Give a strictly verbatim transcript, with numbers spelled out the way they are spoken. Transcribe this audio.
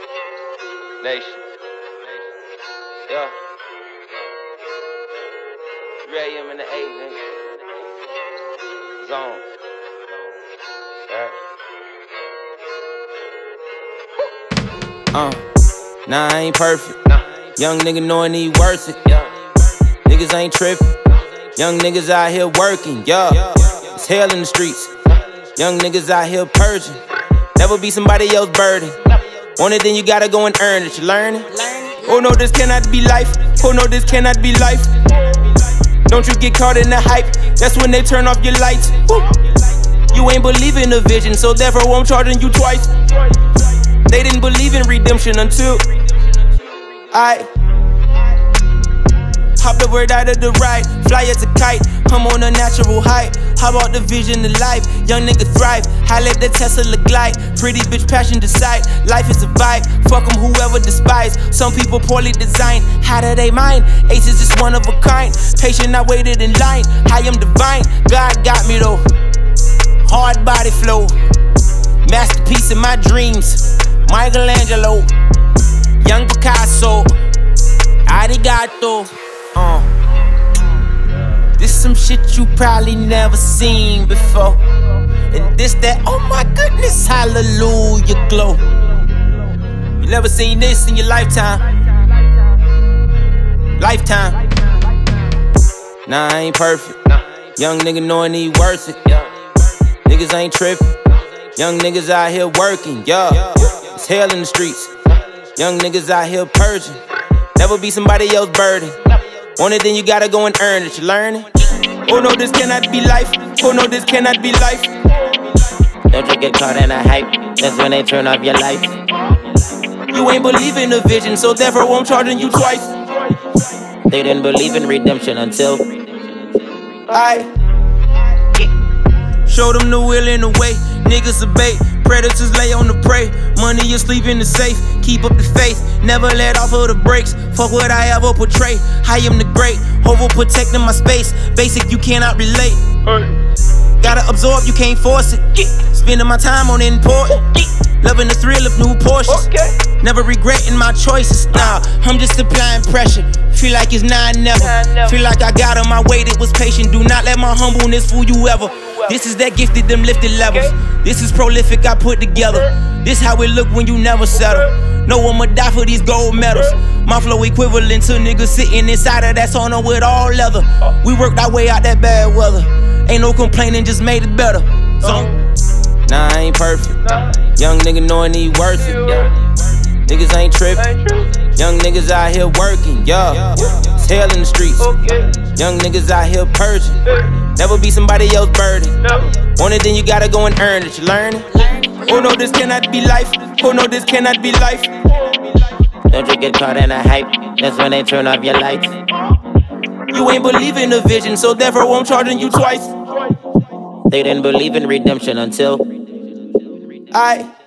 Nation. Yeah. three a.m. in the eight, nigga. Zone. Right. Uh, nah, I ain't perfect. Young nigga knowing he worth it. Niggas ain't trippin'. Young niggas out here working, yeah. It's hell in the streets. Young niggas out here purging. Never be somebody else's burden. Want it, then you gotta go and earn it. You learn it? Oh no, this cannot be life. Oh no, this cannot be life. Don't you get caught in the hype. That's when they turn off your lights. Woo. You ain't believing the vision, so therefore I'm charging you twice. They didn't believe in redemption until I hop the word out of the right, fly as a kite, I'm on a natural height. How about the vision of life? Young nigga thrive, I let the Tesla glide. Pretty bitch passion decide, life is a vibe. Fuck them whoever despise, some people poorly designed. How do they mind? Ace is just one of a kind. Patient, I waited in line, I am divine. God got me though, hard body flow. Masterpiece in my dreams, Michelangelo, young Picasso, arigato. Uh. This some shit you probably never seen before. And this that, oh my goodness, hallelujah glow. You never seen this in your lifetime. Lifetime. Nah, I ain't perfect. Young nigga knowing he worth it. Niggas ain't trippin'. Young niggas out here working, yeah. It's hell in the streets. Young niggas out here purging. Never be somebody else's burden. Want it, then you gotta go and earn it. You learn it? Oh no, this cannot be life. Oh no, this cannot be life. Don't you get caught in a hype. That's when they turn off your lights. You ain't believing the vision, so therefore I'm charging you twice. They didn't believe in redemption until I showed them the will in the way. Niggas a bait, predators lay on the prey. Money asleep in the safe, keep up the faith. Never let off of the brakes, fuck what I ever portray. I am the great, overprotecting my space. Basic, you cannot relate. Gotta absorb, you can't force it. Spending my time on important. Loving the thrill of new Porsches. Never regretting my choices. Nah, I'm just applying pressure. Feel like it's not never. Feel like I got on my way that was patient. Do not let my humbleness fool you ever. This is that gifted, them lifted levels. This is prolific, I put together. This how it look when you never settle. No one would die for these gold medals. My flow equivalent to niggas sitting inside of that sauna with all leather. We worked our way out that bad weather. Ain't no complaining, just made it better. So, nah, I ain't perfect. Young nigga knowing he worth it. Niggas ain't trippin'. Young niggas out here working, yeah. It's hell in the streets. Young niggas out here purging. Never be somebody else's burden. Want it, then you gotta go and earn it. You learn it? Oh no, this cannot be life. Oh no, this cannot be life. don't you get caught in a hype. That's when they turn off your lights. You ain't believing the vision, so therefore I'm charging you twice. They didn't believe in redemption until I